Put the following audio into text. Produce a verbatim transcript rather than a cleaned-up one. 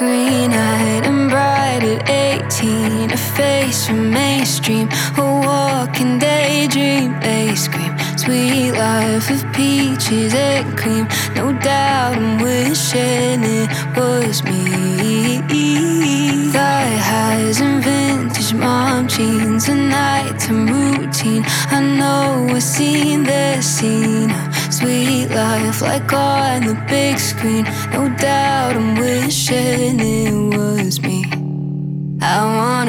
Green-eyed and bright at eighteen, a face from mainstream, a walking daydream. They scream, sweet life of peaches and cream. No doubt I'm wishing it was me. Thigh highs and vintage mom jeans, a nighttime routine. I know I've seen this scene. Sweet life like on the big screen. No doubt I'm wishing it was me. I wanna